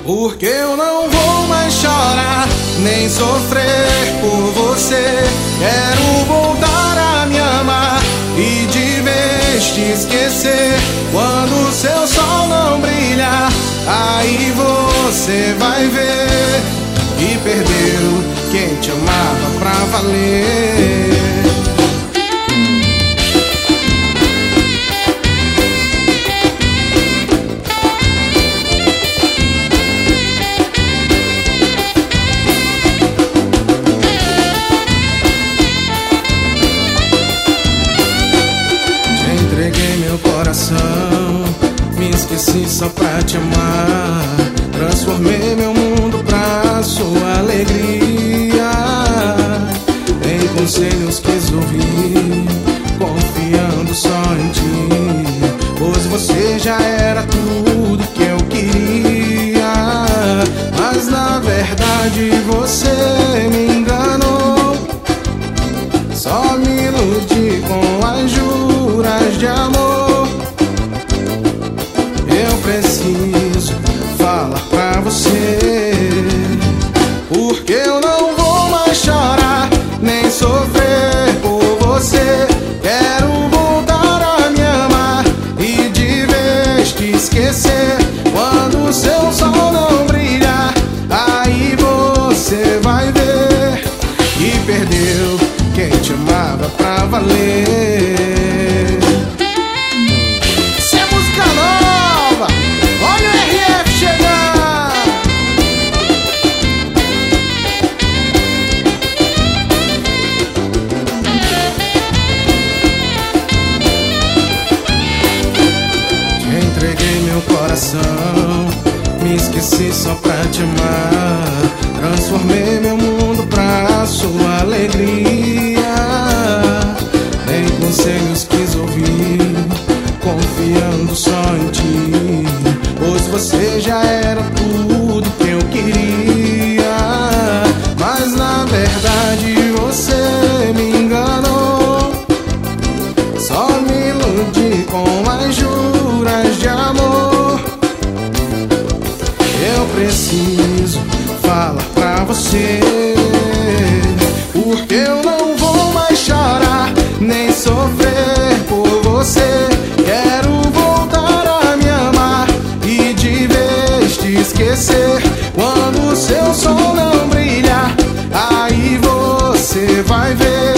Porque eu não vou mais chorar, nem sofrer por você. Quero voltar a me amar e de vez te esquecer. Quando o seu sol não brilhar, aí você vai ver que perdeu quem te amava pra valer. Me esqueci só pra te amar. Transformei meu mundo pra sua alegria. Em conselhos quis ouvir, confiando só em ti, pois você já era tudo que eu queria. Mas na verdade você me enganou. Só me iludi com as juras de amor. Eu preciso falar pra você, porque eu não vou mais chorar, nem sofrer por você. Quero voltar a me amar e de vez te esquecer. Quando o seu sol não brilhar, aí você vai ver que perdeu quem te amava pra valer. Me esqueci só pra te amar. Transformei meu mundo pra sua alegria. Nem conselhos quis ouvir, confiando só em ti, pois você já era tudo que eu queria. Mas na verdade você me enganou. Só me iludi com as juras de amor. Eu preciso falar pra você, porque eu não vou mais chorar, nem sofrer por você. Quero voltar a me amar e de vez te esquecer. Quando o seu sol não brilhar, aí você vai ver